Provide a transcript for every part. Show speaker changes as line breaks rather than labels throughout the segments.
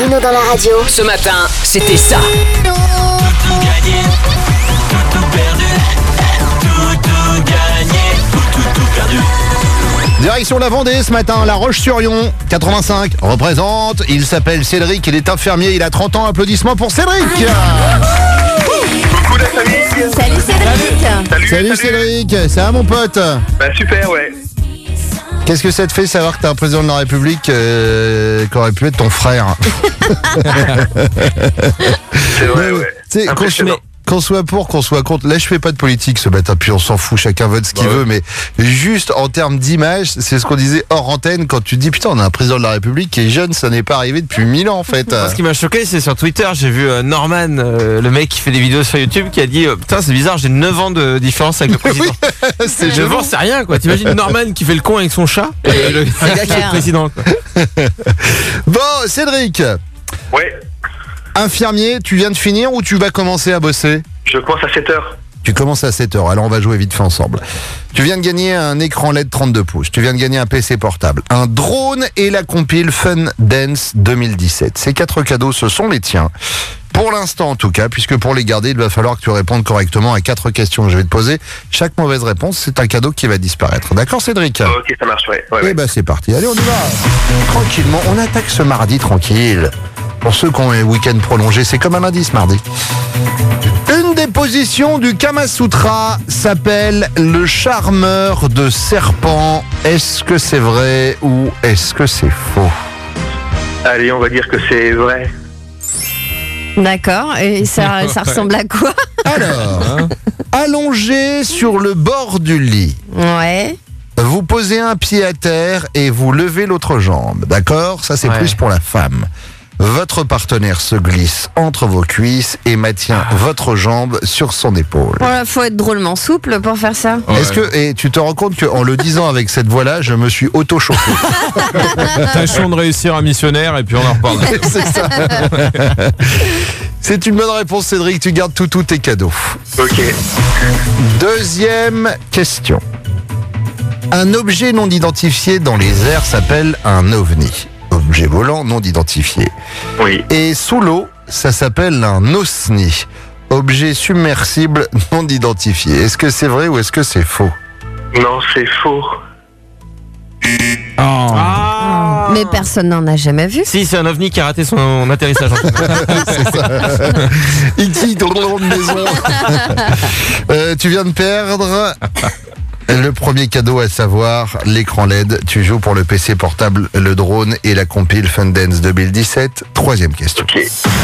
Bruno dans la radio.
Ce matin, c'était ça.
Tout gagné, tout perdu, tout gagné, tout perdu.
Direction la Vendée ce matin, La Roche-sur-Yon, 85, représente. Il s'appelle Cédric, il est infirmier, il a 30 ans. Applaudissements pour Cédric.
Coucou la famille.
Salut Cédric.
Salut Cédric, ça va mon pote?
Bah super, ouais.
Qu'est-ce que ça te fait savoir que t'as un président de la République qui aurait pu être ton frère?
C'est vrai, ouais.
Tu sais,
Impressionnant.
qu'on soit pour, qu'on soit contre. Là, je fais pas de politique ce matin, puis on s'en fout, chacun vote ce qu'il veut, mais juste en termes d'image, c'est ce qu'on disait hors antenne quand tu te dis putain, on a un président de la République qui est jeune, ça n'est pas arrivé depuis 1000 ans en fait.
Ce qui m'a choqué, c'est sur Twitter, j'ai vu Norman, le mec qui fait des vidéos sur YouTube, qui a dit putain, c'est bizarre, j'ai 9 ans de différence avec le président.
C'est
9 ans, c'est rien quoi. T'imagines Norman qui fait le con avec son chat et le gars qui est le président quoi.
Bon, Cédric,
Ouais,
infirmier, tu viens de finir ou tu vas commencer à bosser?
je commence à 7h.
Tu commences à 7h, alors on va jouer vite fait ensemble. Tu viens de gagner un écran LED 32 pouces, tu viens de gagner un PC portable, un drone et la compile Fun Dance 2017. Ces 4 cadeaux, ce sont les tiens. Pour l'instant en tout cas, puisque pour les garder, il va falloir que tu répondes correctement à 4 questions que je vais te poser. Chaque mauvaise réponse, c'est un cadeau qui va disparaître. D'accord Cédric?
Ok, ça marche, ouais.
Eh ben c'est parti, allez on y va. Tranquillement, on attaque ce mardi tranquille. Pour ceux qui ont un week-end prolongé, c'est comme un lundi ce mardi. Une des positions du Kama Sutra s'appelle le charmeur de serpent. Est-ce que c'est vrai ou est-ce que c'est faux?
Allez, on va dire que c'est vrai.
D'accord, et ça ressemble à quoi?
Alors, allongé sur le bord du lit,
Ouais.
vous posez un pied à terre et vous levez l'autre jambe. D'accord? Ça c'est
Ouais.
plus pour la femme. Votre partenaire se glisse entre vos cuisses et maintient votre jambe sur son épaule.
Voilà, faut être drôlement souple pour faire ça.
Est-ce que, et tu te rends compte qu'en le disant avec cette voix-là, je me suis auto-chauffé.
Tâchons de réussir un missionnaire et puis on en reparle.
C'est ça. C'est une bonne réponse, Cédric. Tu gardes tous tes cadeaux.
Ok.
Deuxième question. Un objet non identifié dans les airs s'appelle un ovni. Objet volant non identifié.
Oui.
Et sous l'eau, ça s'appelle un osni. Objet submersible non identifié. Est-ce que c'est vrai ou est-ce que c'est faux?
Non, c'est faux.
Ah.
Mais personne n'en a jamais vu.
Si, c'est un ovni qui a raté son atterrissage.
E.T. dans la maison. Tu viens de perdre le premier cadeau, à savoir l'écran LED. Tu joues pour le PC portable, le drone et la compile Fun Dance 2017. Troisième question.
Ok.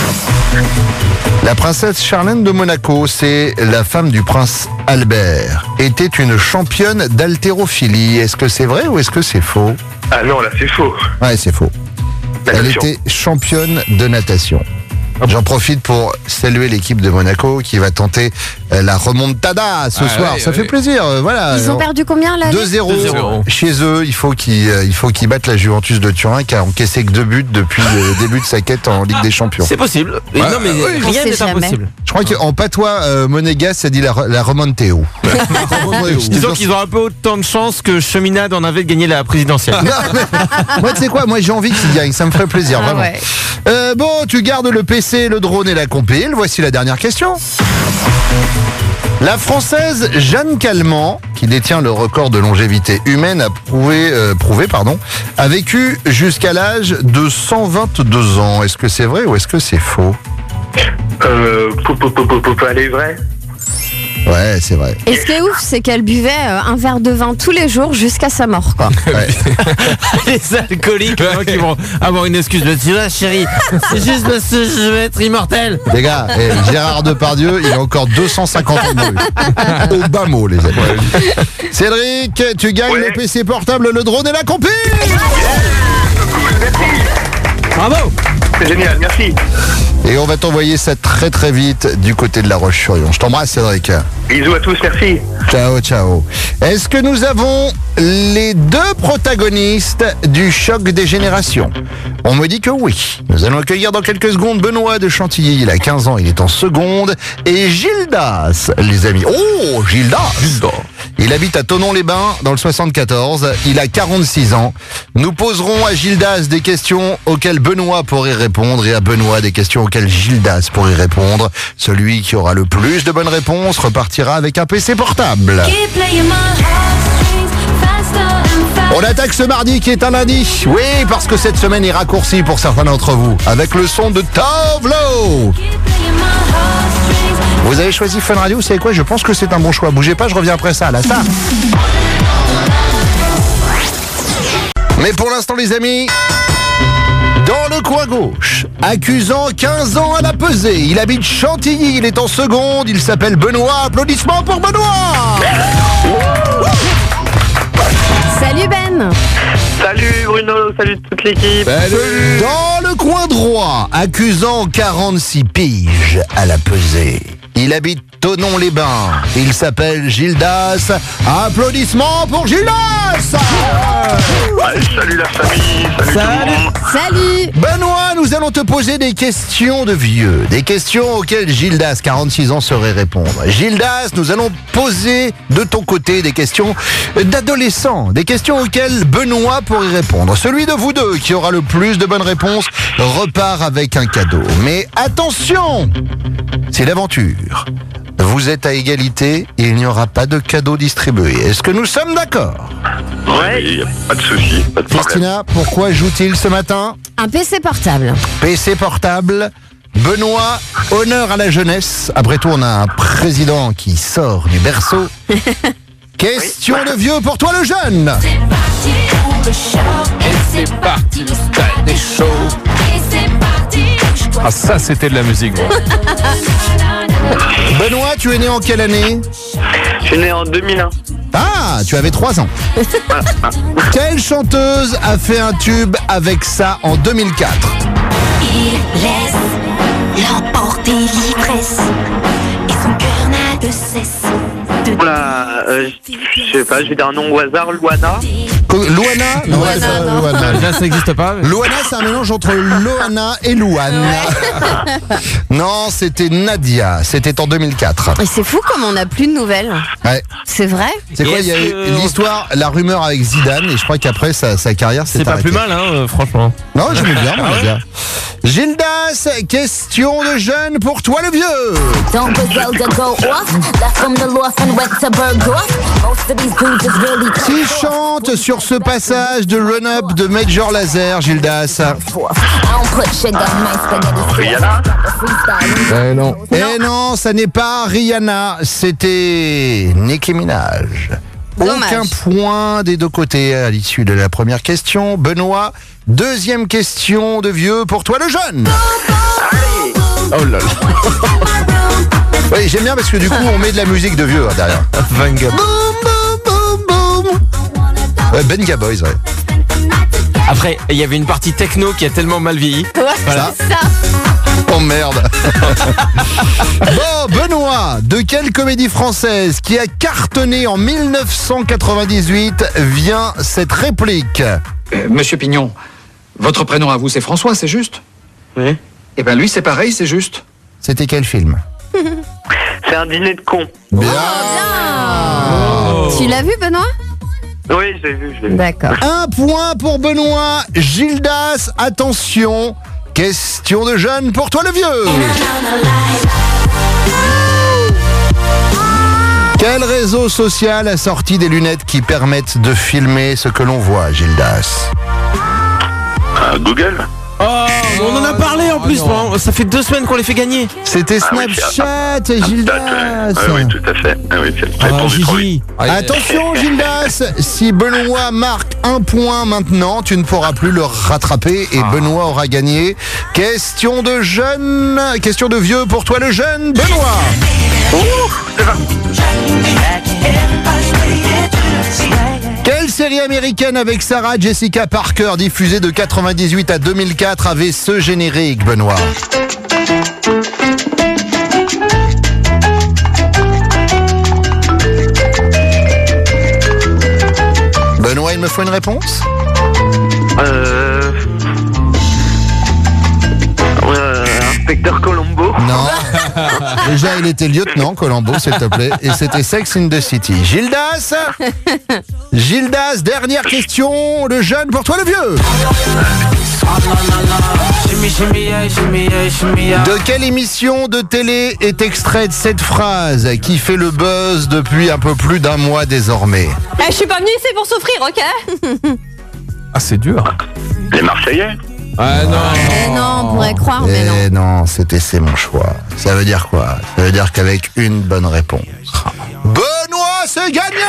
La princesse Charlène de Monaco, c'est la femme du prince Albert, était une championne d'haltérophilie. Est-ce que c'est vrai ou est-ce que c'est faux?
Ah non, là, c'est faux.
Ouais, c'est faux. Elle
Natation.
était championne de natation. J'en profite pour saluer l'équipe de Monaco qui va tenter la remontada ce soir.
ouais,
Ça
ouais.
fait plaisir. Voilà.
Ils ont perdu combien là?
2-0
2-0.
chez eux. Il faut qu'ils battent la Juventus de Turin qui a encaissé que 2 buts depuis le début de sa quête en Ligue des Champions.
C'est possible. Et
Ouais,
non, mais
On
rien
sait
n'est
jamais.
impossible.
Je crois qu'en patois monégasque, ça dit la remonteo.
Disons qu'ils ont un peu autant de chance que Cheminade en avait de gagner la présidentielle.
Moi, tu sais quoi? Moi, j'ai envie qu'ils gagnent. Ça me ferait plaisir,
Ah
vraiment.
ouais.
Bon, tu gardes le PC, le drone et la compile. Voici la dernière question. La Française Jeanne Calment, qui détient le record de longévité humaine, a vécu jusqu'à l'âge de 122 ans. Est-ce que c'est vrai ou est-ce que c'est faux?
Allez, vrai.
Ouais, c'est vrai.
Et ce qui est ouf, c'est qu'elle buvait un verre de vin tous les jours jusqu'à sa mort, quoi.
Ouais.
Les alcooliques qui vont avoir une excuse. Tu vois, chérie, c'est juste parce que je vais être immortel.
Les gars, Gérard Depardieu, il a encore 250 ans de vie. Au bas mot, les amis. Cédric, tu gagnes
Ouais.
le PC portable, le drone et la compile.
Bravo.
C'est génial, merci.
Et on va t'envoyer ça très très vite du côté de La Roche-sur-Yon. Je t'embrasse, Cédric.
Bisous à tous, merci.
Ciao, ciao. Est-ce que nous avons les 2 protagonistes du choc des générations? On me dit que oui. Nous allons accueillir dans quelques secondes Benoît de Chantilly. Il a 15 ans, il est en seconde. Et Gildas, les amis. Oh, Gildas. Il habite à Thonon-les-Bains, dans le 74. Il a 46 ans. Nous poserons à Gildas des questions auxquelles Benoît pourrait répondre et à Benoît des questions auxquelles Gildas pourrait répondre. Celui qui aura le plus de bonnes réponses repartira avec un PC portable. On attaque ce mardi qui est un lundi. Oui, parce que cette semaine est raccourcie pour certains d'entre vous. Avec le son de Tovlo. Vous avez choisi Fun Radio, vous savez quoi? Je pense que c'est un bon choix. Bougez pas, je reviens après ça. Là, ça. Mais pour l'instant, les amis, dans le coin gauche, accusant 15 ans à la pesée, il habite Chantilly, il est en seconde, il s'appelle Benoît. Applaudissements pour Benoît.
Salut Ben.
Salut Bruno, salut toute l'équipe.
Dans le coin droit, accusant 46 piges à la pesée, il habite Thonon-les-Bains. Il s'appelle Gildas. Applaudissements pour Gildas.
Ouais, salut la famille, salut tout le monde.
Salut.
Benoît, nous allons te poser des questions de vieux. Des questions auxquelles Gildas, 46 ans, saurait répondre. Gildas, nous allons poser de ton côté des questions d'adolescents. Des questions auxquelles Benoît pourrait répondre. Celui de vous deux qui aura le plus de bonnes réponses repart avec un cadeau. Mais attention, c'est l'aventure. Vous êtes à égalité et il n'y aura pas de cadeau distribué. Est-ce que nous sommes d'accord?
Ouais, pas de soucis, pas de problème.
Christina, pourquoi joue-t-il ce matin?
Un PC portable.
PC portable. Benoît, honneur à la jeunesse. Après tout, on a un président qui sort du berceau. Question de vieux pour toi le jeune.
C'est parti, le style des shows. Ah, ça, c'était de la musique. Bon.
Benoît, tu es né en quelle année?
Je suis né en 2001.
Ah, tu avais 3 ans. Quelle chanteuse a fait un tube avec ça en 2004?
Il laisse l'emporter l'ivresse et son cœur n'a de cesse de
Voilà, je sais pas, je vais dire un nom au hasard, Luana.
Luana? Non, c'est pas
non.
Luana.
Là, ça n'existe pas. mais-
Luana, c'est un mélange entre Loana et Louane. Non, c'était Nadia. C'était en 2004.
Et c'est fou comme on n'a plus de nouvelles.
Ouais.
C'est vrai?
C'est quoi? Il y a
Est-ce
eu
que-
l'histoire, la rumeur avec Zidane, et je crois qu'après sa carrière s'est
C'est pas
arrêtée.
plus mal, hein, franchement.
Non, j'aimais bien, moi, bien. Gildas, question de jeune pour toi le vieux.
Don't gazelle to go off, left from the loft and went to Bergdorf. Most of these dudes is really
Qui chante sur ce passage de Run Up de Major Lazer, Gildas?
I don't put sugar in my spaghetti.
Rihanna.
Eh non. Eh non, ça n'est pas Rihanna, c'était Nicki Minaj.
Dommage.
Aucun point des deux côtés à l'issue de la première question. Benoît, deuxième question de vieux pour toi le jeune.
Oh là là.
Oui, j'aime bien parce que du coup on met de la musique de vieux hein, derrière.
Vanga.
Boum, boum, boum, boum. Ouais, Benga Boys, ouais.
Après, il y avait une partie techno qui a tellement mal vieilli.
Ouais,
Voilà.
c'est ça.
Oh merde. Bon, Benoît, de quelle comédie française qui a cartonné en 1998 vient cette réplique?
Monsieur Pignon, votre prénom à vous c'est François, c'est juste?
Oui.
Eh ben lui c'est pareil, c'est juste.
C'était quel film?
C'est un dîner de cons.
Bien.
Tu l'as vu, Benoît?
Oui, je l'ai vu, je l'ai vu.
D'accord.
Un point pour Benoît. Gildas, attention. Question de jeune pour toi le vieux. Quel réseau social a sorti des lunettes qui permettent de filmer ce que l'on voit, Gildas?
Google.
Oh, on en a parlé en plus. Bon, ça fait 2 semaines qu'on les fait gagner.
C'était
Ah oui,
Snapchat,
Snapchat,
Gildas.
ouais. Ah oui, tout à fait. Ah oui, c'est
Ah,
répondu trop vite.
Gigi.
Attention Gildas, si Benoît marque un point maintenant, tu ne pourras plus le rattraper et Benoît aura gagné. Question de jeune, question de vieux pour toi le jeune Benoît. Quelle série américaine avec Sarah Jessica Parker diffusée de 98 à 2004 avait ce générique, Benoît? Benoît, il me faut une réponse?
Inspecteur Colombo.
Non. Déjà, il était lieutenant, Colombo, s'il te plaît. Et c'était Sex in the City. Gildas, dernière question. Le jeune pour toi, le vieux. De quelle émission de télé est extraite cette phrase qui fait le buzz depuis un peu plus d'un mois désormais?
Je suis pas venue ici pour souffrir, ok?
Ah, c'est dur.
Les Marseillais.
Ah non.
Non, on pourrait croire, mais non.
Eh non, c'est mon choix. Ça veut dire quoi? Ça veut dire qu'avec une bonne réponse, Benoît, c'est gagné!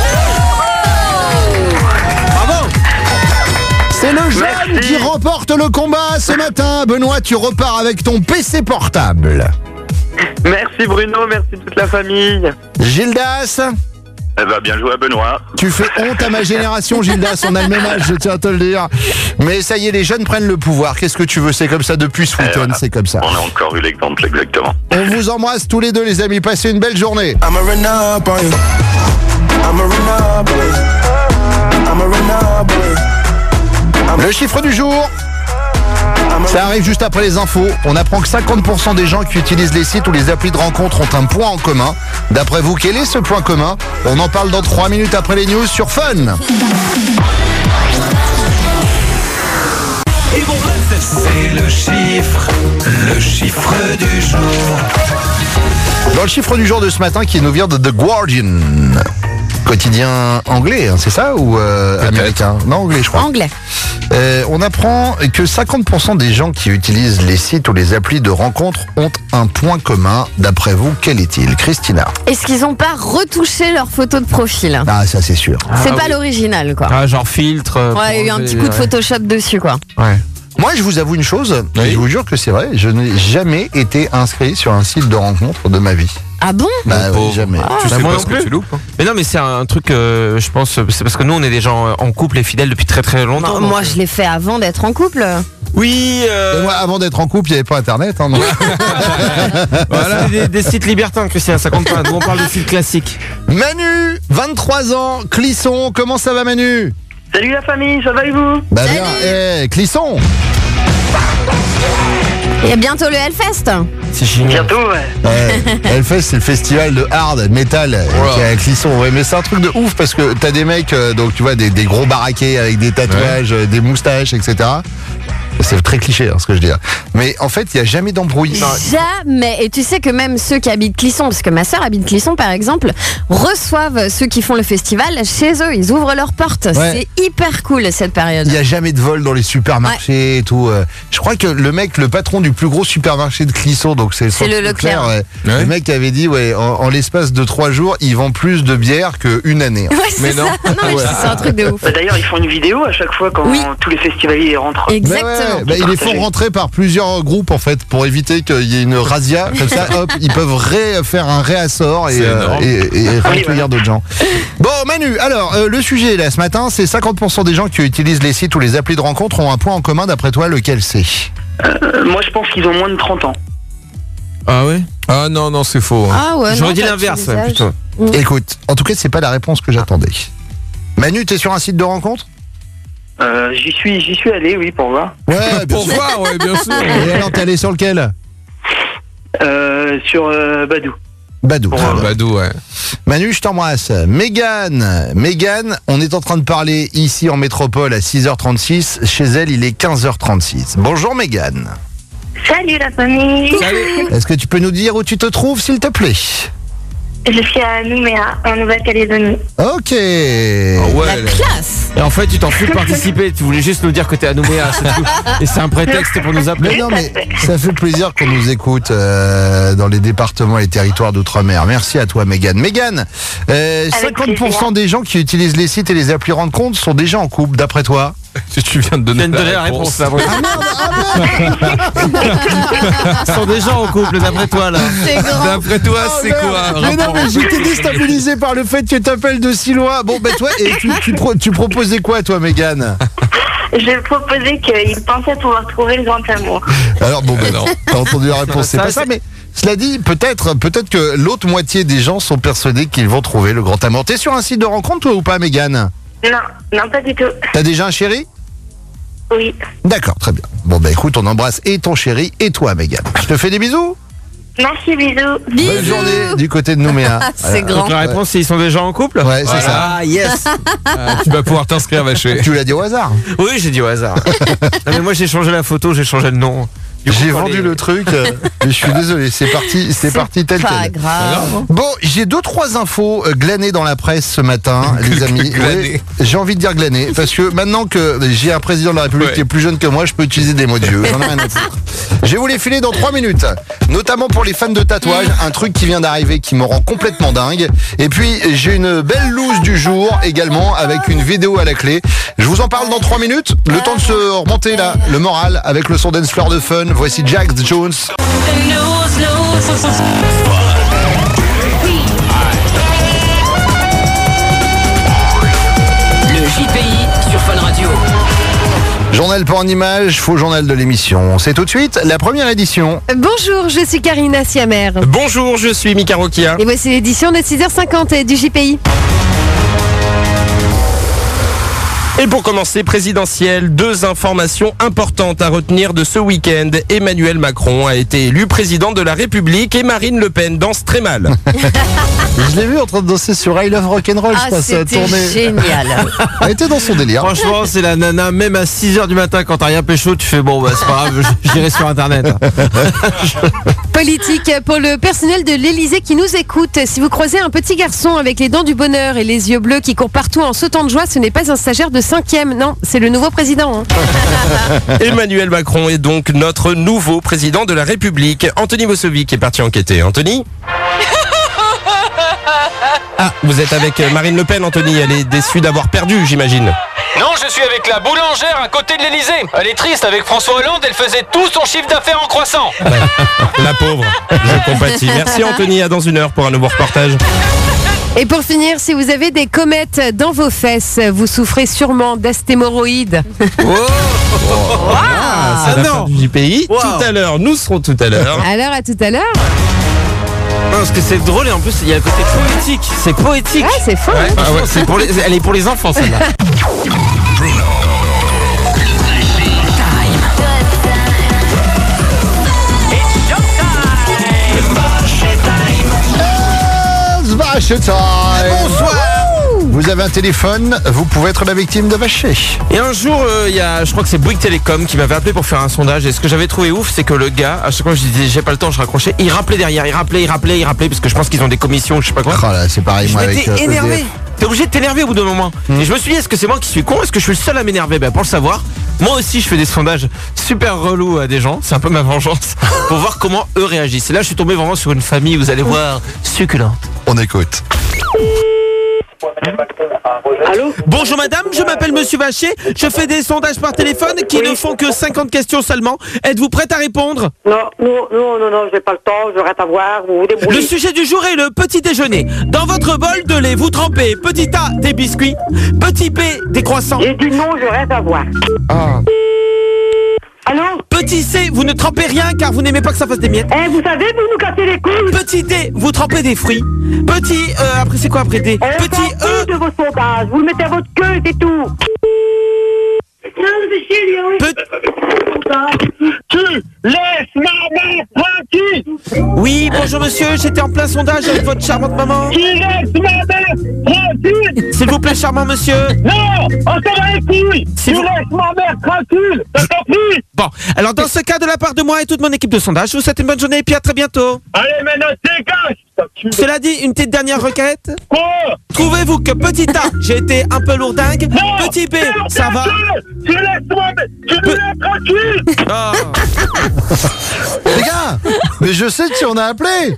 Bravo! C'est le jeune
Merci.
qui remporte le combat ce matin. Benoît, tu repars avec ton PC portable.
Merci Bruno, merci toute la famille.
Gildas,
Eh ben, bien joué à Benoît.
tu fais honte à ma génération, Gildas. On a le même âge, je tiens à te le dire. Mais ça y est, les jeunes prennent le pouvoir. Qu'est-ce que tu veux? C'est comme ça depuis ce week-end,
voilà.
c'est comme ça.
On a encore eu l'exemple, exactement.
On vous embrasse tous les deux, les amis. Passez une belle journée.
I'ma run up on you. I'ma run up on you. I'ma run up on you.
Le chiffre du jour, ça arrive juste après les infos. On apprend que 50% des gens qui utilisent les sites ou les applis de rencontres ont un point en commun. D'après vous, quel est ce point commun? On en parle dans 3 minutes après les news sur Fun.
C'est le chiffre du jour.
Dans le chiffre du jour de ce matin qui nous vient de The Guardian, quotidien anglais, hein, c'est ça, ou américain? Non, anglais, je crois.
Anglais.
On apprend que 50% des gens qui utilisent les sites ou les applis de rencontres ont un point commun. D'après vous, quel est-il? Christina?
Est-ce qu'ils ont pas retouché leur photo de profil?
Ah, ça c'est sûr.
C'est pas l'original, quoi.
Ah, genre filtre.
Ouais, il y a eu un petit coup de Photoshop dessus, quoi.
Ouais.
Moi, je vous avoue une chose,
Oui.
et je vous jure que c'est vrai, je n'ai jamais été inscrit sur un site de rencontre de ma vie.
Ah bon?
Bah, oui,
pauvre.
jamais.
Tu sais
moi
pas
non
ce que
plus.
tu loupes. Hein.
Mais non, mais c'est un truc, je pense, c'est parce que nous, on est des gens en couple et fidèles depuis très très longtemps.
Non,
donc,
moi, je l'ai fait avant d'être en couple.
Oui,
Et moi, avant d'être en couple, il n'y avait pas Internet. Hein, donc.
voilà. Des sites libertins, Christian, ça compte pas. Nous, on parle de sites classiques.
Manu, 23 ans, Clisson. Comment ça va, Manu?
Salut la famille, ça va et vous?
Bah bien, Clisson.
Et bientôt le Hellfest.
C'est génial.
Bientôt, ouais.
Hellfest, c'est le festival de hard metal qui est à Clisson. Ouais, mais c'est un truc de ouf parce que t'as des mecs, donc tu vois, des gros baraqués avec des tatouages, des moustaches, etc. C'est très cliché, hein, ce que je dis. Mais en fait, il n'y a jamais d'embrouille.
Jamais. Et tu sais que même ceux qui habitent Clisson, parce que ma sœur habite Clisson par exemple, reçoivent ceux qui font le festival chez eux. Ils ouvrent leurs portes.
Ouais.
C'est hyper cool cette période.
Il n'y a jamais de vol dans les supermarchés et tout. Je crois que le patron du plus gros supermarché de Clisson, donc c'est
le Leclerc.
ouais.
Ouais.
Le mec avait dit, en l'espace de 3 jours, ils vendent plus de bière qu'une année.
Ouais, c'est
Mais
ça.
non.
Mais c'est un truc de ouf.
D'ailleurs, ils font une vidéo à chaque fois quand
Oui.
tous les festivaliers rentrent.
Exactement.
Ils les font rentrer par plusieurs groupes en fait pour éviter qu'il y ait une razzia. Comme ça, hop, ils peuvent faire un réassort et
C'est énorme.
recueillir d'autres gens. Bon, Manu, alors le sujet là ce matin, c'est 50% des gens qui utilisent les sites ou les applis de rencontres ont un point en commun. D'après toi, lequel c'est?
Moi, je pense qu'ils ont moins de 30 ans.
Ah ouais.
Ah non, c'est faux. Hein.
Ah ouais.
J'aurais
non,
dit
pas
l'inverse,
de visage.
plutôt.
Écoute, en tout cas, c'est pas la réponse que j'attendais. Manu, t'es sur un site de rencontre?
J'y suis allé, oui, pour voir.
Ouais, bien
Pour
sûr.
voir, ouais, bien sûr.
Et alors, t'es allé sur lequel?
Sur Badou.
Badou.
Ah, Badou, ouais.
Manu, je t'embrasse. Mégane, on est en train de parler ici en métropole à 6h36. Chez elle, il est 15h36. Bonjour Mégane.
Salut la famille.
Est-ce que tu peux nous dire où tu te trouves, s'il te plaît?
Je suis à Nouméa, en Nouvelle-Calédonie.
Ok.
Ah ouais.
La classe.
Et en fait, tu t'en fous de participer. Tu voulais juste nous dire que t'es à Nouméa, c'est tout. Et c'est un prétexte pour nous appeler.
Mais non, mais ça fait plaisir qu'on nous écoute dans les départements et territoires d'outre-mer. Merci à toi, Mégane. Mégane, 50% des gens qui utilisent les sites et les applis rencontres sont déjà en couple, d'après toi?
Tu viens de donner
la réponse, là. oui. Ils sont déjà en couple, d'après toi, là.
C'est grand.
D'après toi,
Oh,
c'est
merde.
quoi?
Mais non, mais j'étais déstabilisé par le fait que tu t'appelles de si loin. Bon, ben toi, et tu proposais quoi, toi, Mégane?
Je proposais qu'ils pensaient pouvoir trouver le grand amour.
Alors bon, ben
non.
t'as entendu la réponse, c'est
Ça,
pas ça,
c'est-
mais cela dit, peut-être que l'autre moitié des gens sont persuadés qu'ils vont trouver le grand amour. T'es sur un site de rencontre, toi, ou pas, Mégane?
Non, pas du tout.
T'as déjà un chéri?
Oui.
D'accord, très bien. Bon, bah écoute, on embrasse et ton chéri et toi, Mégane. Je te fais des bisous.
Merci, bisous.
Bonne journée du côté de Nouméa.
C'est grand.
Donc la réponse, c'est ils sont déjà en couple.
Ouais, c'est ça.
Ah, yes.
Tu vas pouvoir t'inscrire, vaché.
Tu l'as dit au hasard.
Oui, j'ai dit au hasard. Non, mais moi, j'ai changé la photo, j'ai changé le nom. Du coup,
J'ai
quand
vendu le truc, mais je suis désolé, c'est parti tel
Pas
quel.
grave.
Bon, j'ai 2-3 infos glanées dans la presse ce matin, les amis.
Glanées.
Oui, j'ai envie de dire glanées, parce que maintenant que j'ai un président de la République qui est plus jeune que moi, je peux utiliser des mots de vieux. J'en ai rien à foutre. Je vais vous les filer dans 3 minutes, notamment pour les fans de tatouage, un truc qui vient d'arriver qui me rend complètement dingue. Et puis, j'ai une belle loose du jour également, avec une vidéo à la clé. Je vous en parle dans 3 minutes. Le temps de se remonter là, le moral, avec le son dance floor de fun. Voici Jax Jones.
Le JPI sur Fun Radio.
Journal pour en image, faux journal de l'émission. C'est tout de suite la première édition.
Bonjour, je suis Karina Siamer.
Bonjour, je suis Mika Rokia.
Et voici l'édition de 6h50 du JPI.
Et pour commencer, présidentielle, 2 informations importantes à retenir de ce week-end. Emmanuel Macron a été élu président de la République et Marine Le Pen danse très mal.
Je l'ai vu en train de danser sur I Love Rock'n'Roll, je crois, ça a
c'était
tourné.
génial.
Elle était dans son délire.
Franchement, c'est la nana, même à 6h du matin, quand t'as rien pécho, tu fais bon, bah c'est pas grave, j'irai sur internet.
Politique pour le personnel de l'Elysée qui nous écoute. Si vous croisez un petit garçon avec les dents du bonheur et les yeux bleus qui court partout en sautant de joie, ce n'est pas un stagiaire de 5e, non, c'est le nouveau président.
Emmanuel Macron est donc notre nouveau président de la République. Anthony Bossovic est parti enquêter. Anthony ? Ah, vous êtes avec Marine Le Pen, Anthony. Elle est déçue d'avoir perdu, j'imagine.
Non, je suis avec la boulangère à côté de l'Elysée. Elle est triste, avec François Hollande, elle faisait tout son chiffre d'affaires en croissant.
La pauvre, je compatis. Merci Anthony, à dans 1 heure pour un nouveau reportage.
Et pour finir, si vous avez des comètes dans vos fesses, vous souffrez sûrement d'astémoroïdes.
Ça va faire du JPI. Tout à l'heure, nous serons tout à l'heure.
Alors à tout à l'heure.
Non, parce que c'est drôle et en plus il y a un côté poétique. C'est poétique.
Ouais, c'est fun.
Ouais,
Ah ouais,
c'est pour elle est pour les enfants celle-là.
Vache time. Bonsoir. Vous avez un téléphone, vous pouvez être la victime de Vaché.
Et un jour, il y a, je crois que c'est Bouygues Télécom qui m'avait appelé pour faire un sondage. Et ce que j'avais trouvé ouf, c'est que le gars, à chaque fois que je disais j'ai pas le temps, je raccrochais, il rappelait derrière, il rappelait, parce que je pense qu'ils ont des commissions, je sais pas quoi.
Oh là, c'est pareil,
Je
moi avec
m'étais énervé.
EDF.
T'es obligé de t'énerver au bout d'un moment. Et je me suis dit, est-ce que c'est moi qui suis con? Est-ce que je suis le seul à m'énerver? Ben, pour le savoir, moi aussi je fais des sondages super relous à des gens. C'est un peu ma vengeance. Pour voir comment eux réagissent. Et là, je suis tombé vraiment sur une famille, vous allez voir, succulente.
On écoute.
Allô ?
Bonjour madame, je m'appelle monsieur Vacher, je fais des sondages par téléphone qui ne font que 50 questions seulement. Êtes-vous prête à répondre?
Non, j'ai pas le temps, je reste à voir, vous vous débrouillez.
Le sujet du jour est le petit déjeuner. Dans votre bol de lait, vous trempez petit A des biscuits, petit B des croissants.
J'ai dit non, je reste à voir. Allô?
Petit C, vous ne trempez rien car vous n'aimez pas que ça fasse des miettes.
Eh, vous savez, vous nous cassez les couilles.
Petit D, vous trempez des fruits. Petit, après c'est quoi après D? Petit E.
De vos sondages, vous le mettez à votre queue, c'est tout. Non, c'est chier,
Tu laisses ma mère tranquille.
Oui, bonjour monsieur, j'étais en plein sondage avec votre charmante maman.
Tu laisses ma mère tranquille.
S'il vous plaît, charmant monsieur.
Non, on s'en va les couilles. Tu laisses ma mère tranquille, t'as compris?
Bon, alors dans ce cas, de la part de moi et toute mon équipe de sondage, je vous souhaite une bonne journée et puis à très bientôt.
Allez, maintenant, dégage.
Cela dit, une petite dernière requête.
Quoi?
Trouvez-vous que petit A, j'ai été un peu lourdingue.
Non,
petit B, ça va.
Tu laisses ma mère, tu nous laisses tranquille.
Les gars, mais je sais qui on a appelé.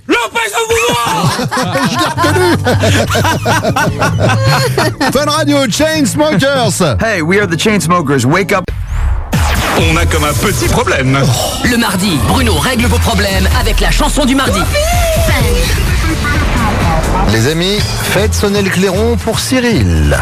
Je l'ai reconnu. Fun Radio, Chainsmokers.
Hey, we are the Chainsmokers, wake up.
On a comme un petit problème.
Le mardi, Bruno règle vos problèmes avec la chanson du mardi.
Les amis, faites sonner le clairon pour Cyril.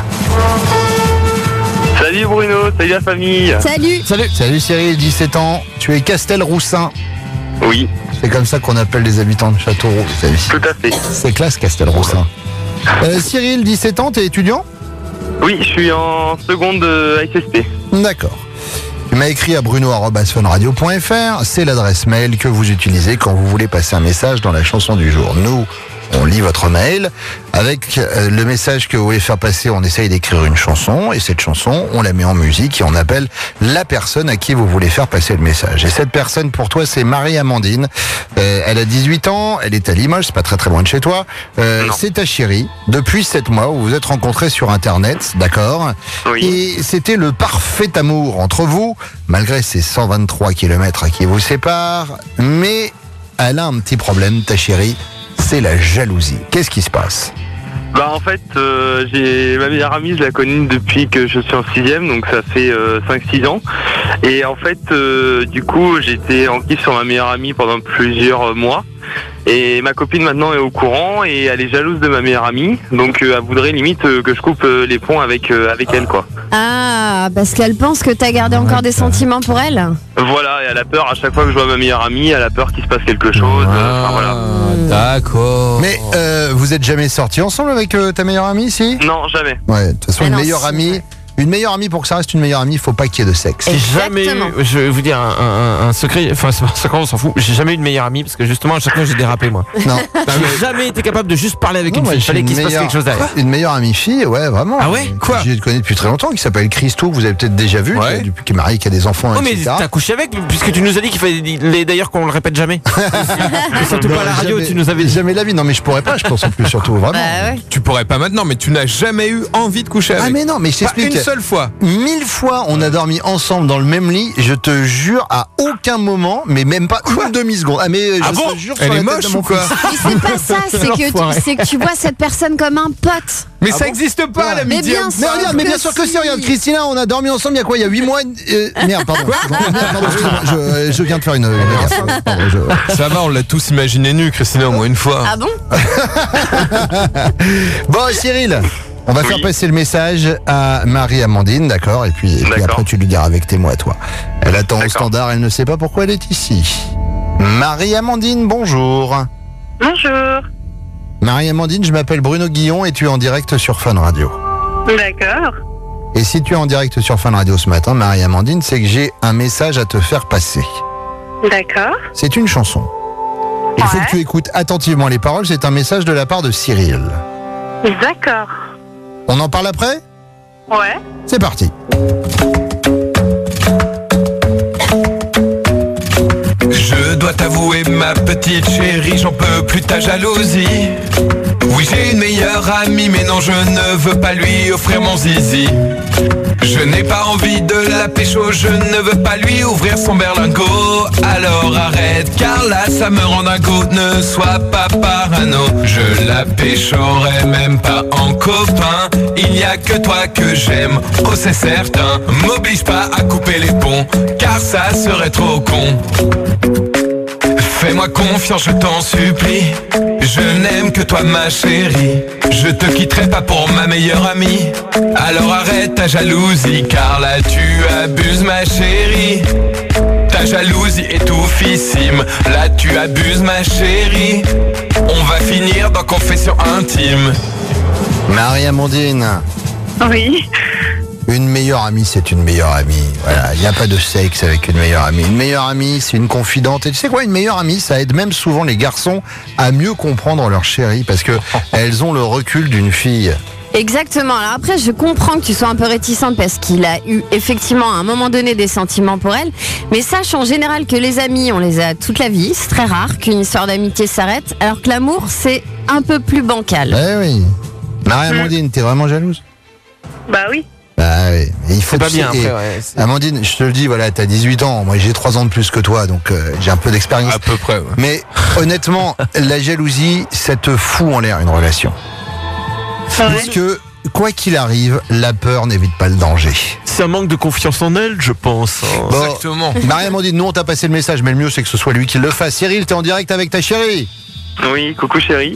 Salut Bruno, salut la famille.
Salut Cyril, 17 ans. Tu es Castelroussin.
Oui.
C'est comme ça qu'on appelle les habitants de Châteauroux, vous savez.
Tout à fait.
C'est classe Castelroussin. Cyril, 17 ans, t'es étudiant?
Oui, je suis en seconde SSP.
D'accord. Tu m'as écrit à bruno@funradio.fr. C'est l'adresse mail que vous utilisez quand vous voulez passer un message dans la chanson du jour. Nous, on lit votre mail. Avec le message que vous voulez faire passer, on essaye d'écrire une chanson. Et cette chanson, on la met en musique et on appelle la personne à qui vous voulez faire passer le message. Et cette personne, pour toi, c'est Marie-Amandine. Elle a 18 ans, elle est à Limoges, c'est pas très très loin de chez toi. C'est ta chérie, depuis 7 mois, où vous vous êtes rencontrés sur Internet, d'accord ?
Oui.
Et c'était le parfait amour entre vous, malgré ces 123 km qui vous séparent. Mais elle a un petit problème, ta chérie. C'est la jalousie. Qu'est-ce qui se passe ?
Bah en fait, j'ai ma meilleure amie, je la connais depuis que je suis en 6ème, donc ça fait 5-6 ans. Et en fait, du coup, j'étais en kiff sur ma meilleure amie pendant plusieurs mois. Et ma copine maintenant est au courant et elle est jalouse de ma meilleure amie. Donc elle voudrait limite que je coupe les ponts avec elle, quoi.
Ah, parce qu'elle pense que t'as gardé encore des sentiments pour elle.
Voilà, et elle a peur à chaque fois que je vois ma meilleure amie, elle a peur qu'il se passe quelque chose. Enfin voilà.
D'accord.
Mais vous êtes jamais sortis ensemble avec ta meilleure amie, si ?
Non, jamais.
Ouais, de toute façon, une meilleure amie... Une meilleure amie, pour que ça reste une meilleure amie, il faut pas qu'il y ait de sexe.
J'ai jamais eu, je vais vous dire un secret, enfin c'est pas un secret, on s'en fout, j'ai jamais eu de meilleure amie parce que justement à chaque fois j'ai dérapé moi.
Non.
J'ai jamais été capable de juste parler avec une fille, il fallait qu'il se passe quelque chose derrière.
Une meilleure amie fille, ouais, vraiment.
Ah ouais ? Quoi ?
Je le connais depuis très longtemps, qui s'appelle Christo, que vous avez peut-être déjà vu, depuis qu'il est marié, qui a des enfants,
mais
etc.
t'as couché avec, puisque tu nous as dit qu'il fallait d'ailleurs qu'on le répète jamais. Surtout pas à la radio, tu nous avais dit.
Jamais la vie, non mais je pourrais pas, je pense en plus, surtout, vraiment.
Bah ouais.
Tu pourrais pas maintenant, mais tu n'as jamais eu envie de coucher avec.
Ah mais non, mais je t'explique.
Pas une seule fois.
1000 fois on a dormi ensemble dans le même lit, je te jure à aucun moment, mais même pas une demi-seconde. Ah mais je te jure sur
Elle
la
est
tête
moche
de mon
ou quoi ?
Mais c'est pas ça, c'est que tu vois cette personne comme un pote.
Mais ça existe pas la
Mais bien
médium.
sûr.
Mais bien sûr que si, regarde Christina, on a dormi ensemble il y a quoi ? Il y a 8 mois. Merde, pardon. Pardon, excuse-moi, je viens de faire une gaffe. Pardon,
Ça va, on l'a tous imaginé nu, Christina, au moins une fois.
Ah bon ?
Bon, Cyril, on va faire passer le message à Marie-Amandine, d'accord ? Et puis après, tu lui diras avec tes mots à toi. Elle attend au standard, elle ne sait pas pourquoi elle est ici. Marie-Amandine, bonjour.
Bonjour.
Marie-Amandine, je m'appelle Bruno Guillon et tu es en direct sur Fun Radio.
D'accord.
Et si tu es en direct sur Fun Radio ce matin, Marie-Amandine, c'est que j'ai un message à te faire passer.
D'accord.
C'est une chanson. Il faut que tu écoutes attentivement les paroles, c'est un message de la part de Cyril.
D'accord.
On en parle après ?
Ouais.
C'est parti.
Je dois t'avouer ma petite chérie, j'en peux plus ta jalousie. Oui, j'ai une meilleure amie, mais non, je ne veux pas lui offrir mon zizi. Je n'ai pas envie de la pécho, je ne veux pas lui ouvrir son berlingot. Alors arrête, car là ça me rend dingo. Ne sois pas parano, je la péchorai même pas en copain. Il n'y a que toi que j'aime, oh c'est certain. M'oblige pas à couper les ponts, car ça serait trop con. Fais-moi confiance, je t'en supplie. Je n'aime que toi ma chérie. Je te quitterai pas pour ma meilleure amie. Alors arrête ta jalousie, car là tu abuses ma chérie. Ta jalousie est oufissime. Là tu abuses ma chérie. On va finir dans confession intime.
Marie-Amandine.
Oui.
Une meilleure amie, c'est une meilleure amie. Voilà, il n'y a pas de sexe avec une meilleure amie. Une meilleure amie, c'est une confidente. Et tu sais quoi, une meilleure amie, ça aide même souvent les garçons à mieux comprendre leur chérie parce que elles ont le recul d'une fille.
Exactement. Alors après, je comprends que tu sois un peu réticente parce qu'il a eu effectivement à un moment donné des sentiments pour elle. Mais sache en général que les amis, on les a toute la vie. C'est très rare qu'une histoire d'amitié s'arrête. Alors que l'amour, c'est un peu plus bancal.
Eh oui. Marie-Amandine, t'es vraiment jalouse ?
Bah oui.
Bah oui, il faut
C'est pas bien
et
après, ouais.
Amandine, je te le dis, voilà, t'as 18 ans, moi j'ai 3 ans de plus que toi, donc j'ai un peu d'expérience.
À peu près, ouais.
Mais honnêtement, la jalousie, ça te fout en l'air une relation. Parce que, quoi qu'il arrive, la peur n'évite pas le danger.
C'est un manque de confiance en elle, je pense.
Bon,
exactement.
Marie-Amandine, nous on t'a passé le message, mais le mieux c'est que ce soit lui qui le fasse. Cyril, t'es en direct avec ta chérie.
Oui, coucou chérie.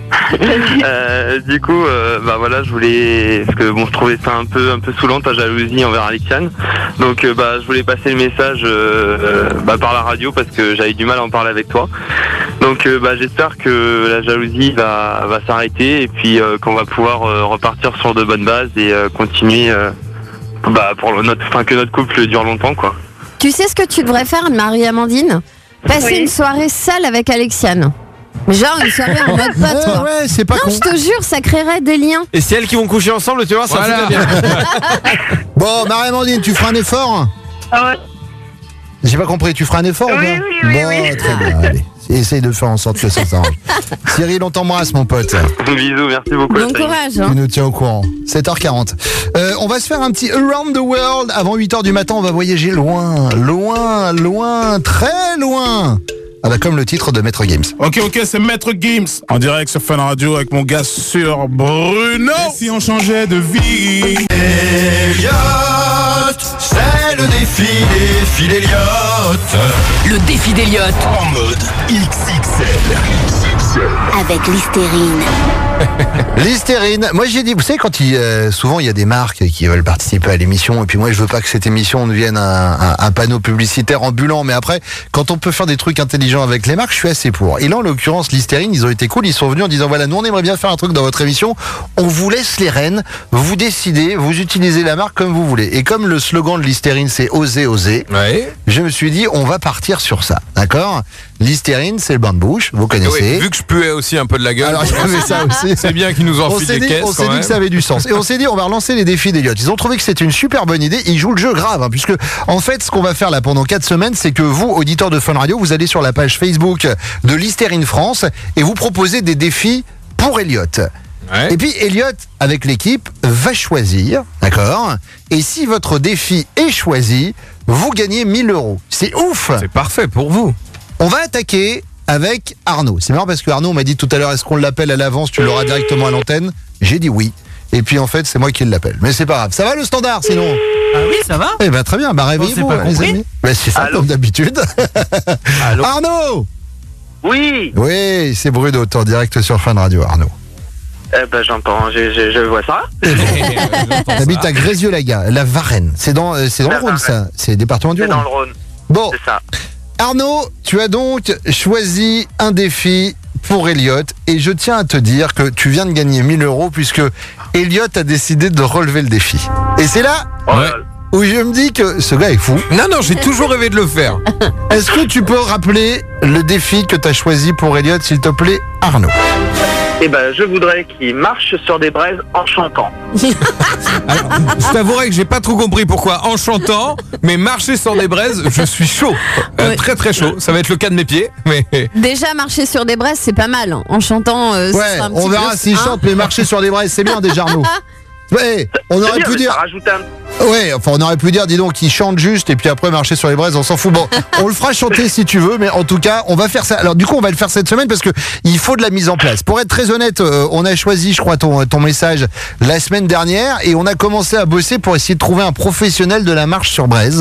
Du coup, bah voilà, je voulais, parce que bon, je trouvais ça un peu saoulant ta jalousie envers Alexiane. Donc, bah, je voulais passer le message, par la radio parce que j'avais du mal à en parler avec toi. Donc, bah, j'espère que la jalousie va s'arrêter et puis qu'on va pouvoir repartir sur de bonnes bases et continuer Bah que notre couple dure longtemps quoi.
Tu sais ce que tu devrais faire, Marie-Amandine? Passer une soirée seule avec Alexiane. Genre une soirée en mode pote quoi.
Ouais, c'est pas
non,
con.
je te jure, ça créerait des liens.
Et c'est elles qui vont coucher ensemble, tu vois, ça
Voilà.
fout bien.
Bon, Marie-Amandine, tu feras un effort?
Ah ouais.
J'ai pas compris, tu feras un effort ou pas?
Oui.
Très bien, allez. Essaye de faire en sorte que ça s'arrange. Cyril, on t'embrasse, mon pote.
Bisous, merci beaucoup.
Bon courage.
Tu nous tiens au courant. 7h40. On va se faire un petit Around the World. Avant 8h du matin, on va voyager loin, très loin. Ah bah, comme le titre de Maître Games.
Ok, c'est Maître Games. En direct sur Fun Radio avec mon gars sur Bruno. Et si on changeait de vie?
Elliot, c'est le défi d'Elliot.
Le défi d'Elliot.
En mode XXL.
Avec Listerine.
Listerine. Moi j'ai dit, vous savez, quand souvent il y a des marques qui veulent participer à l'émission, et puis moi je veux pas que cette émission devienne un panneau publicitaire ambulant, mais après, quand on peut faire des trucs intelligents avec les marques, je suis assez pour. Et là en l'occurrence, Listerine, ils ont été cool, ils sont venus en disant voilà, nous on aimerait bien faire un truc dans votre émission, on vous laisse les rênes, vous décidez, vous utilisez la marque comme vous voulez. Et comme le slogan de Listerine c'est oser, je me suis dit on va partir sur ça, d'accord? Listerine, c'est le bain de bouche, vous connaissez.
Oui, vu que je puais aussi un peu de la gueule.
Alors, il y avait ça aussi.
C'est bien qu'ils nous enfilent des caisses.
On s'est dit que ça avait du sens. Et on s'est dit, on va relancer les défis d'Elliot. Ils ont trouvé que c'était une super bonne idée. Ils jouent le jeu grave, hein, puisque, en fait, ce qu'on va faire là pendant 4 semaines, c'est que vous, auditeurs de Fun Radio, vous allez sur la page Facebook de Listerine France et vous proposez des défis pour Elliot. Ouais. Et puis Elliot, avec l'équipe, va choisir, d'accord? Et si votre défi est choisi, vous gagnez 1000 €. C'est ouf!
C'est parfait pour vous.
On va attaquer avec Arnaud. C'est marrant parce que Arnaud m'a dit tout à l'heure, est-ce qu'on l'appelle à l'avance, tu l'auras directement à l'antenne? J'ai dit oui. Et puis en fait, c'est moi qui l'appelle. Mais c'est pas grave. Ça va le standard sinon?
Ah oui, ça va?
Eh ben très bien, bah réveillez-vous les amis. Bah, c'est ça comme d'habitude. Arnaud!
Oui.
Oui, c'est Bruno, t'es en direct sur Fun Radio, Arnaud.
J'entends, je vois ça.
T'habites à Grézieux-la-Gare, la Varenne. C'est dans le Rhône, ça. C'est le département du Rhône.
C'est dans le Rhône.
Bon.
C'est ça.
Arnaud, tu as donc choisi un défi pour Elliot et je tiens à te dire que tu viens de gagner 1000 € puisque Elliot a décidé de relever le défi. Et c'est là où je me dis que ce gars est fou.
Non, j'ai toujours rêvé de le faire.
Est-ce que tu peux rappeler le défi que tu as choisi pour Elliot, s'il te plaît, Arnaud?
Eh ben, je voudrais qu'il marche sur des braises en chantant.
Alors, je t'avouerai que j'ai pas trop compris pourquoi en chantant, mais marcher sur des braises, je suis chaud. Très très chaud. Ça va être le cas de mes pieds. Mais...
Déjà, marcher sur des braises, c'est pas mal. En chantant,
ouais,
un petit
on verra
plus,
s'il chante, mais marcher sur des braises, c'est bien déjà, Arnaud. Ouais, on aurait pu dire. Ouais, enfin on aurait pu dire, dis donc, qu'il chante juste et puis après marcher sur les braises, on s'en fout. Bon, on le fera chanter si tu veux, mais en tout cas, on va faire ça. Alors du coup, on va le faire cette semaine parce que il faut de la mise en place. Pour être très honnête, on a choisi, je crois, ton message la semaine dernière et on a commencé à bosser pour essayer de trouver un professionnel de la marche sur braise.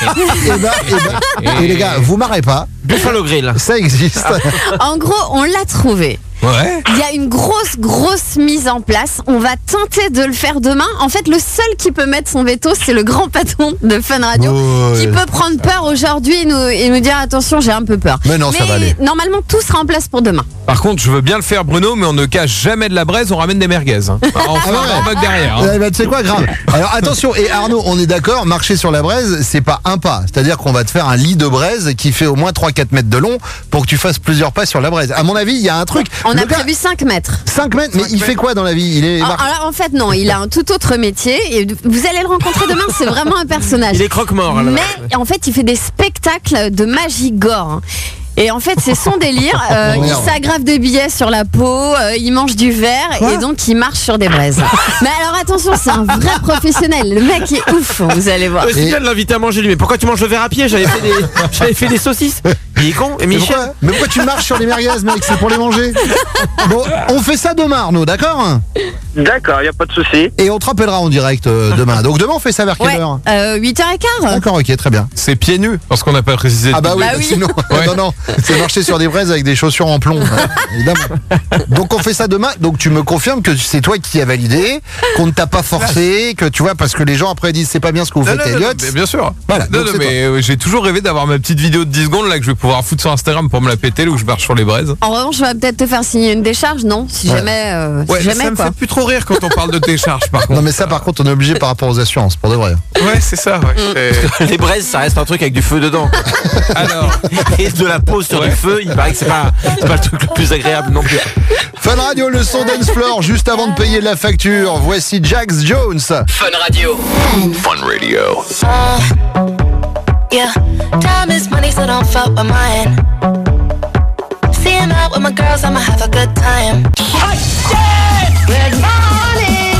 Et les gars, vous marrez pas.
Buffalo Grill.
Ça existe.
En gros, on l'a trouvé.
Ouais.
Il y a une grosse mise en place. On va tenter de le faire demain. En fait, le seul qui peut mettre son veto, c'est le grand patron de Fun Radio, qui peut prendre peur aujourd'hui et nous dire attention, j'ai un peu peur.
Mais non, ça va aller.
Normalement, tout sera en place pour demain.
Par contre, je veux bien le faire, Bruno, mais on ne cache jamais de la braise, on ramène des merguez. Hein. Enfin, en mode derrière. Hein.
Tu sais quoi, grave. Alors attention, et Arnaud, on est d'accord, marcher sur la braise, c'est pas un pas. C'est-à-dire qu'on va te faire un lit de braise qui fait au moins 3-4 mètres de long pour que tu fasses plusieurs pas sur la braise. À mon avis, il y a un truc.
On a prévu 5 mètres.
5 mètres, mais il fait quoi dans la vie? Il est
alors en fait non, il a un tout autre métier et vous allez le rencontrer demain, c'est vraiment un personnage.
Il est croque-mort.
Mais en fait, il fait des spectacles de magie gore. Et en fait, c'est son délire. Il s'aggrave des billets sur la peau, il mange du verre et donc il marche sur des braises. Mais alors attention, c'est un vrai professionnel. Le mec est ouf, vous allez voir.
C'est bien de l'inviter à manger lui. Mais pourquoi tu manges le verre à pied? J'avais fait des saucisses. Il est con. Et Michel.
Mais pourquoi tu marches sur les merguez, mec? C'est pour les manger. Bon, on fait ça demain, Arnaud, d'accord?
D'accord, y a pas de souci.
Et on te rappellera en direct demain. Donc demain, on fait ça vers quelle heure?
8h15.
D'accord, ok, très bien.
C'est pieds nus, parce qu'on n'a pas précisé.
Ah bah oui, sinon. Non. C'est marcher sur des braises avec des chaussures en plomb, évidemment. Donc on fait ça demain. Donc tu me confirmes que c'est toi qui as validé, qu'on ne t'a pas forcé, que tu vois, parce que les gens après disent c'est pas bien ce que vous faites, Elliot.
Mais bien sûr.
Voilà.
Mais j'ai toujours rêvé d'avoir ma petite vidéo de 10 secondes là que je vais pouvoir foutre sur Instagram pour me la péter, là où je marche sur les braises.
En revanche, je vais peut-être te faire signer une décharge, non? Si jamais.
Ouais,
si jamais
ça me
quoi.
fait plus trop rire quand on parle de décharge, par contre.
Non mais ça par contre on est obligé par rapport aux assurances, pour de vrai.
Ouais, c'est ça, ouais.
Les braises, ça reste un truc avec du feu dedans.
Alors,
et de la peau sur du feu, il paraît que c'est pas le truc le plus agréable non plus.
Fun Radio, le son dance floor, juste avant de payer la facture. Voici Jax Jones.
Fun Radio.
Fun Radio.
Yeah, time is money, so don't fuck with mine. Seeing out with my girls, I'ma have a good time.
Good morning.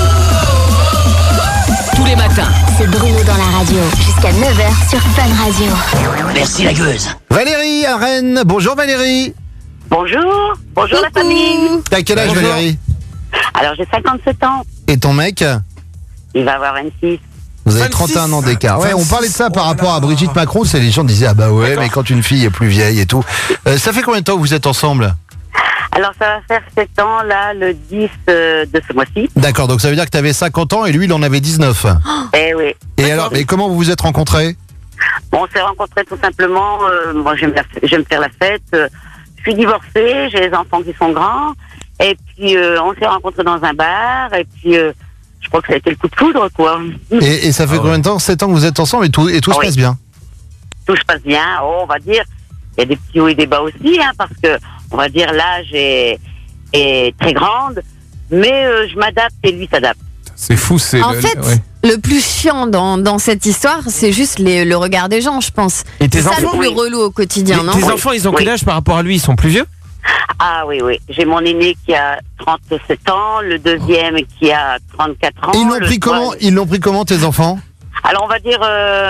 Tous les matins.
C'est Bruno dans la radio. Jusqu'à 9h sur Fun Radio.
Merci la gueuse.
Valérie à Rennes. Bonjour Valérie.
Bonjour, bonjour la famille.
T'as quel âge Valérie?
Alors j'ai 57 ans,
Et ton mec?
il va avoir 26.
Vous avez 31 ans d'écart. Ouais, on parlait de ça par rapport à Brigitte Macron. C'est les gens disaient ah bah ouais, mais quand une fille est plus vieille et tout. Ça fait combien de temps que vous êtes ensemble?
Alors ça va faire 7 ans là, le 10 de ce mois-ci.
D'accord, donc ça veut dire que tu avais 50 ans et lui il en avait 19.
Eh oui.
Et alors, et comment vous vous êtes rencontrés?
Bon, on s'est rencontrés tout simplement, moi j'aime faire la fête, je suis divorcée, j'ai les enfants qui sont grands, et puis on s'est rencontrés dans un bar, et puis je crois que ça a été le coup de foudre, quoi.
Et ça fait combien de temps? 7 ans que vous êtes ensemble et tout se passe bien?
Tout se passe bien, on va dire, il y a des petits hauts et des bas aussi, hein, parce que, on va dire, l'âge est très grande, mais je m'adapte et lui s'adapte.
C'est fou, c'est
En fait, le plus chiant dans cette histoire, c'est juste le regard des gens, je pense.
Et tes
c'est ça
enfants?
le plus relou au quotidien, non?
Tes enfants, ils ont quel âge par rapport à lui? Ils sont plus vieux?
Ah oui, oui. J'ai mon aîné qui a 37 ans, le deuxième qui a 34 ans.
Ils l'ont pris comment tes enfants?
Alors on va dire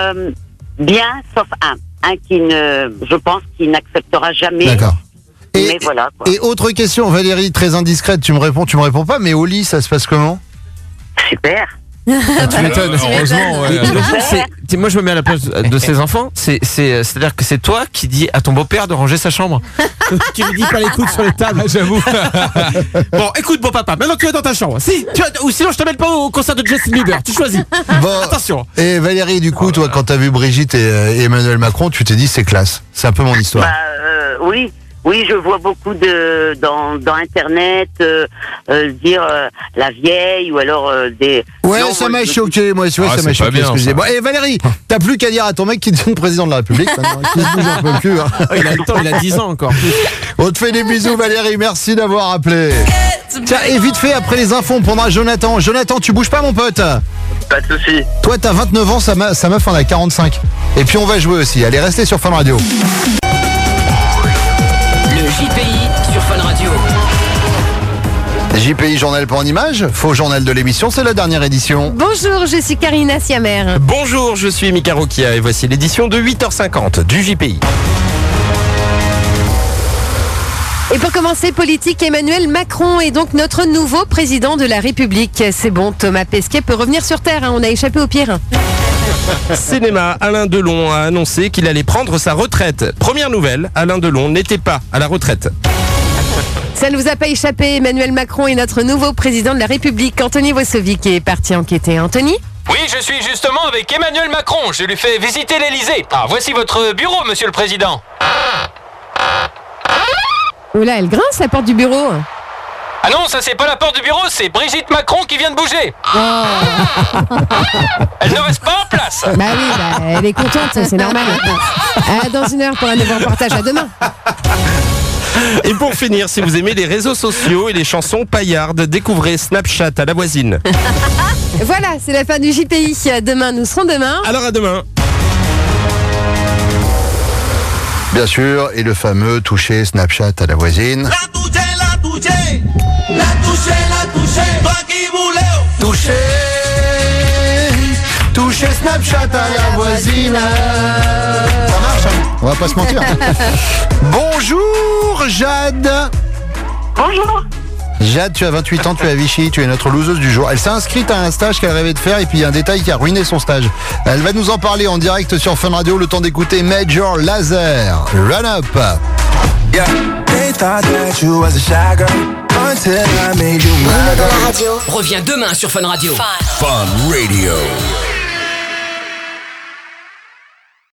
bien, sauf un qui je pense qu'il n'acceptera jamais.
D'accord.
Mais voilà, quoi.
Et autre question, Valérie, très indiscrète, tu me réponds pas, mais au lit, ça se passe comment?
Super.
Tu m'étonnes, heureusement. Ouais.
Moi, je me mets à la place de ses enfants. C'est-à-dire que c'est toi qui dis à ton beau-père de ranger sa chambre.
Tu lui dis pas les coudes sur les tables.
J'avoue.
Bon, écoute, bon papa, maintenant tu es dans ta chambre. Ou sinon je te mets pas au concert de Justin Bieber. Tu choisis.
Bon,
attention.
Et Valérie, du coup, toi, quand t'as vu Brigitte et Emmanuel Macron, tu t'es dit c'est classe. C'est un peu mon histoire.
Oui. Oui, je vois beaucoup dans Internet dire la vieille ou alors des...
Ouais, non, ça m'a choqué, moi, tu vois, ça m'a choqué.
Bien,
Bon, et Valérie, t'as plus qu'à dire à ton mec qu'il devient président de la République. Maintenant, il se bouge un peu le cul. Hein.
Il a le temps, il a 10 ans encore.
On te fait des bisous, Valérie, merci d'avoir appelé. Tiens, et vite fait, après les infos, on prendra Jonathan. Jonathan, tu bouges pas, mon pote?
Pas de soucis.
Toi, t'as 29 ans, sa meuf en a 45. Et puis, on va jouer aussi. Allez, restez sur Fun Radio.
JPI sur Fun Radio.
JPI, journal pour en image, faux journal de l'émission, c'est la dernière édition.
Bonjour, je suis Karina Siamer.
Bonjour, je suis Mika Rokia et voici l'édition de 8h50 du JPI.
Et pour commencer, politique, Emmanuel Macron est donc notre nouveau président de la République. C'est bon, Thomas Pesquet peut revenir sur Terre, hein, on a échappé au pire.
Cinéma, Alain Delon a annoncé qu'il allait prendre sa retraite. Première nouvelle, Alain Delon n'était pas à la retraite.
Ça ne vous a pas échappé, Emmanuel Macron est notre nouveau président de la République. Anthony Wossovic est parti enquêter. Anthony ?
Oui, je suis justement avec Emmanuel Macron. Je lui fais visiter l'Elysée. Ah, voici votre bureau, monsieur le président.
Oula, elle grince la porte du bureau.
Ah non, ça c'est pas la porte du bureau, c'est Brigitte Macron qui vient de bouger. Elle ne reste pas en place.
Bah oui, elle est contente, c'est normal. Dans une heure pour un nouveau reportage, à demain.
Et pour finir, si vous aimez les réseaux sociaux et les chansons paillardes, découvrez Snapchat à la voisine.
Voilà, c'est la fin du JPI. Demain, nous serons demain.
Alors à demain.
Bien sûr, et le fameux toucher Snapchat à la voisine.
La touché, toi qui voulais.
Toucher Snapchat à la voisine. Ça marche, hein? On va pas se mentir. Bonjour Jade.
Bonjour.
Jade, tu as 28 ans, tu es à Vichy, tu es notre loseuse du jour. Elle s'est inscrite à un stage qu'elle rêvait de faire et puis il y a un détail qui a ruiné son stage. Elle va nous en parler en direct sur Fun Radio, le temps d'écouter Major Lazer. Run Up.
Yeah. They thought that you was a shy girl until I made you my girl.
Reviens demain sur Fun Radio.
Fun Radio.